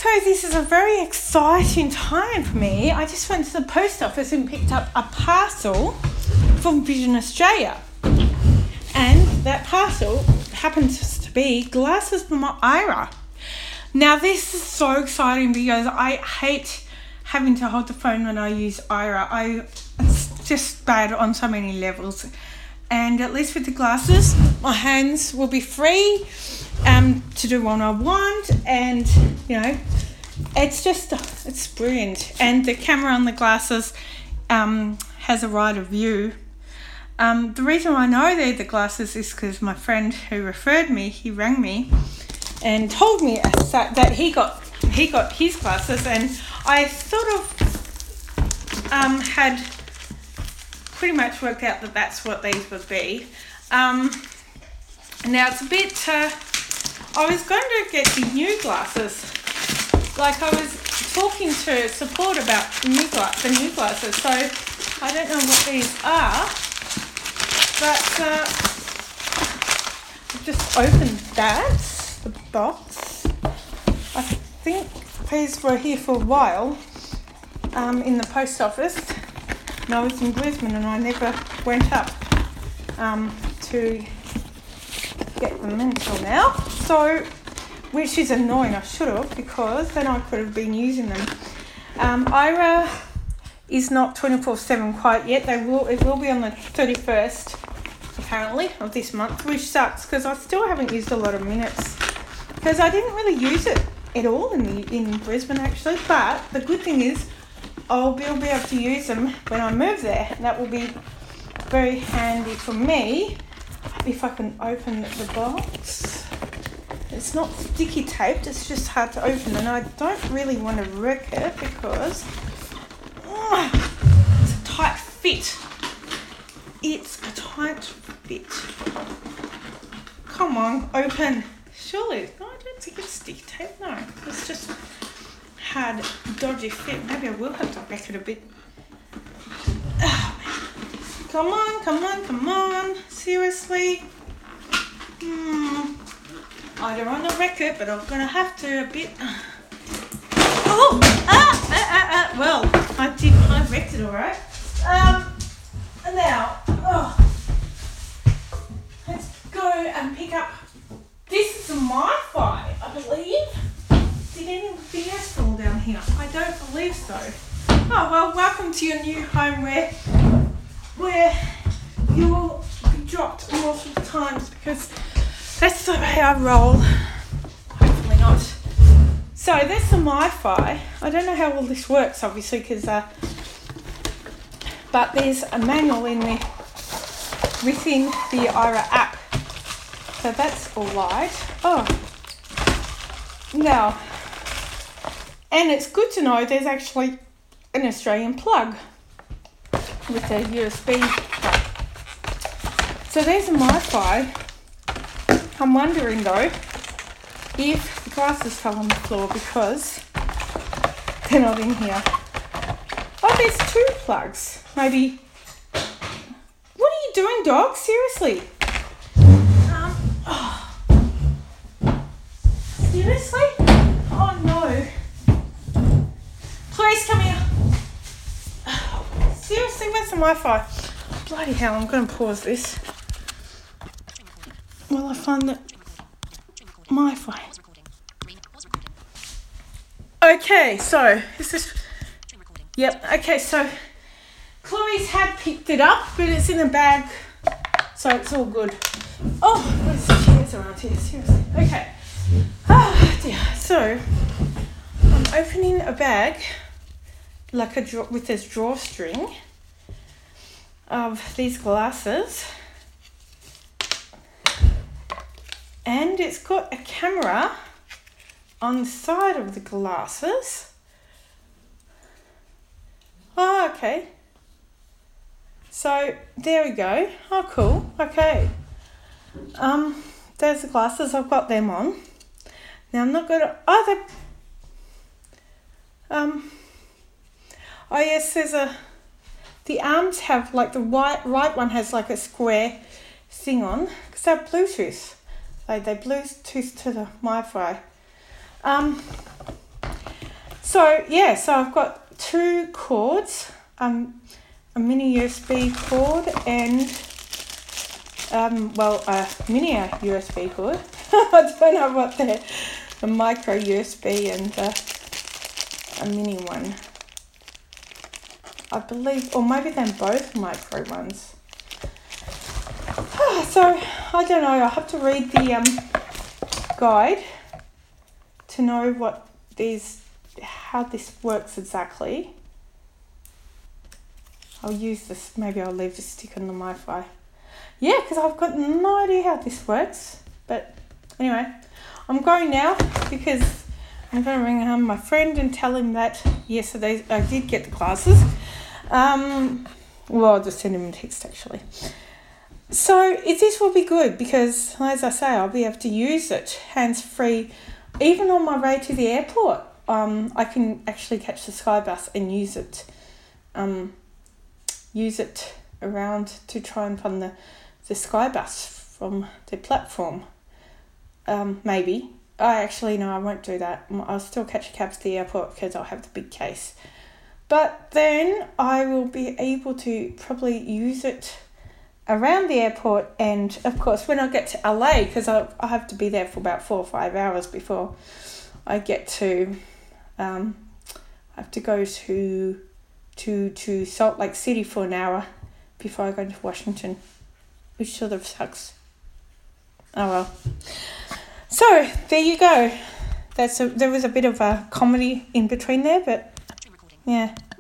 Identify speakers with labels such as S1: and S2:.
S1: So this is a very exciting time for me. I just went to the post office and picked up a parcel from Vision Australia. And that parcel happens to be glasses for my Ira. Now this is so exciting because I hate having to hold the phone when I use Ira. It's just bad on so many levels. And at least with the glasses, my hands will be free to do what I want, and it's brilliant. And the camera on the glasses has a wider view. The reason I know they're the glasses is because my friend who referred me, he rang me and told me that he got his glasses, and I sort of had pretty much worked out that that's what these would be. Now it's a bit, I was going to get the new glasses. Like I was talking to support about the new glasses, so I don't know what these are, but I've just opened the box. I think these were here for a while in the post office. And I was in Brisbane and I never went up to get them until now. So, which is annoying, I should have, because then I could have been using them. Ira is not 24/7 quite yet. It will be on the 31st, apparently, of this month, which sucks because I still haven't used a lot of minutes because I didn't really use it at all in Brisbane actually. But the good thing is I'll be able to use them when I move there, and that will be very handy for me. If I can open the box. It's not sticky taped, it's just hard to open, and I don't really want to wreck it because it's a tight fit. It's a tight fit. Come on, open. Surely, no, I don't think it's sticky tape, no. It's just hard, dodgy fit. Maybe I will have to wreck it a bit. Oh, come on. Seriously. I don't want to wreck it, but I'm going to have to a bit. Oh! Well, I wrecked it alright. Now, let's go and pick up. This is a MiFi, I believe. Did anything else fall down here? I don't believe so. Oh, well, welcome to your new home where you'll be dropped multiple times because that's the way I roll. Hopefully not. So that's the MiFi. I don't know how all this works, obviously, but there's a manual in there within the Ira app. So that's all right. Oh, now, and it's good to know there's actually an Australian plug with a USB plug. So there's a MiFi. I'm wondering though if the glasses fell on the floor because they're not in here. Oh, there's two plugs. Maybe. What are you doing, dog? Seriously. Seriously? Oh no. Please come here. Seriously, where's the MiFi? Bloody hell, I'm going to pause this. Well, I find that MiFi. Okay, so this is. Yep. Okay, so Chloe's had picked it up, but it's in a bag, so it's all good. Oh, there's chairs around here. Seriously. Okay. Oh dear. So I'm opening a bag like with this drawstring of these glasses. And it's got a camera on the side of the glasses. Oh, okay. So there we go. Oh, cool. Okay. There's the glasses. I've got them on. Now I'm not gonna. Oh yes, the arms have like the right one has like a square thing on because they're Bluetooth. They Bluetooth to the MiFi. So I've got 2 cords, a mini USB cord and a mini USB cord. I don't know what they're, a micro USB and a mini one. I believe, or maybe they're both micro ones. So I don't know. I have to read the guide to know how this works exactly. I'll use this. Maybe I'll leave this stick on the Wi-Fi. Yeah, because I've got no idea how this works. But anyway, I'm going now because I'm going to ring home my friend and tell him that yesterday I did get the classes. I'll just send him a text actually. So this will be good because, as I say, I'll be able to use it hands-free. Even on my way to the airport, I can actually catch the Skybus and use it around to try and find the Skybus from the platform. Maybe. I won't do that. I'll still catch a cab to the airport because I'll have the big case. But then I will be able to probably use it around the airport, and of course when I get to LA, because I have to be there for about 4 or 5 hours before I get to I have to go to Salt Lake City for an hour before I go to Washington, which sort of sucks. Oh well. So there you go. There was a bit of a comedy in between there, but yeah.